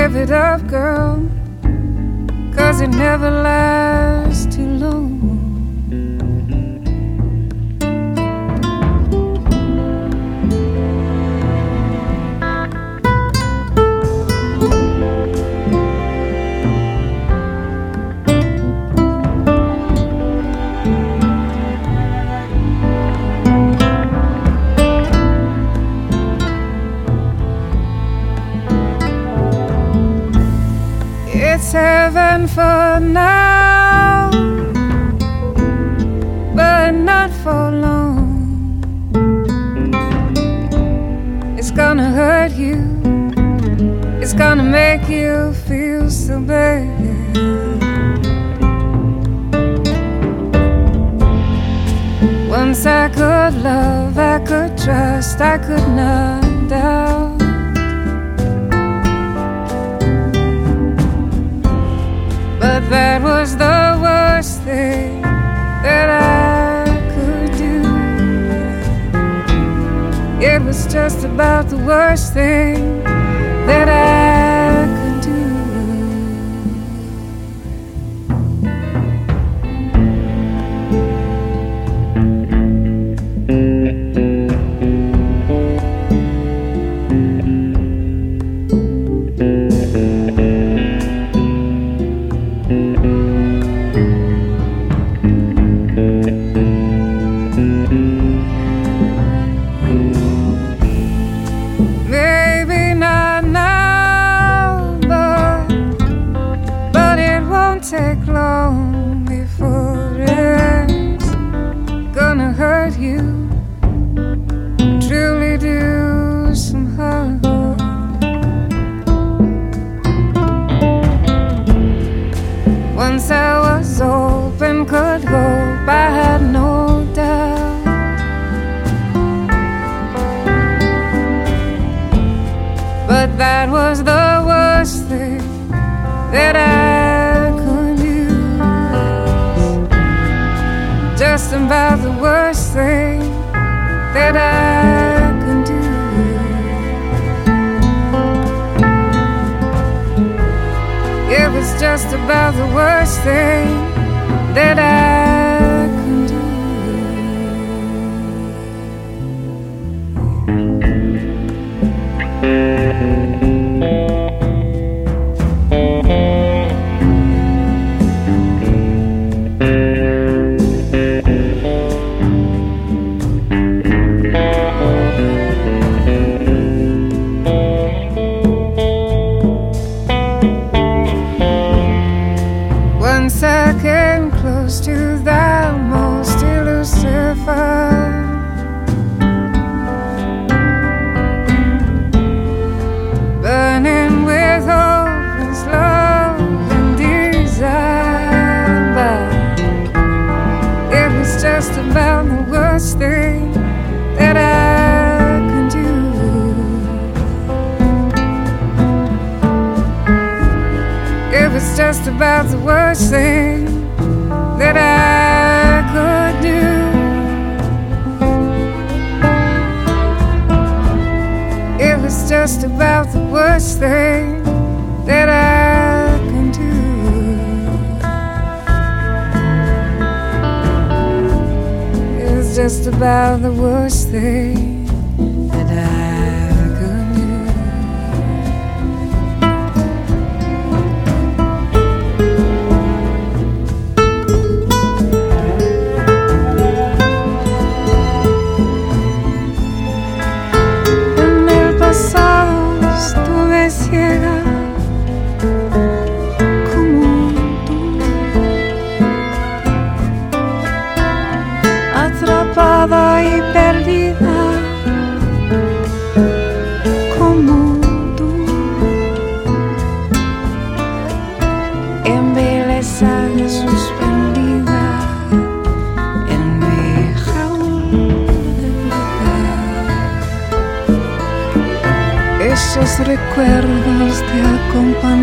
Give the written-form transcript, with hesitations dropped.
Give it up, girl, 'cause it never lasts too long. It's heaven for now, but not for long. It's gonna hurt you, it's gonna make you feel so bad. Once I could love, I could trust, I could not doubt. But that was the worst thing that I could do. It was just about the worst thing that I could do. Take long before it's gonna hurt you, truly do some harm. Once I was open, could hope, I had no doubt. But that was the worst thing that I just about the worst thing that I can do. It was just about the worst thing that I can do. Once I came close to the most elusive fire, burning with hopeless love and desire. But it was just about the worst thing that I can do. It was just about the worst thing that I could do. It was just about the worst thing that I can do. It was just about the worst thing that I could do. Estuve ciega como tú, atrapada y perdida como tú, en belleza suspendida en mi jaula de plata. Esos recuerdos te acompañan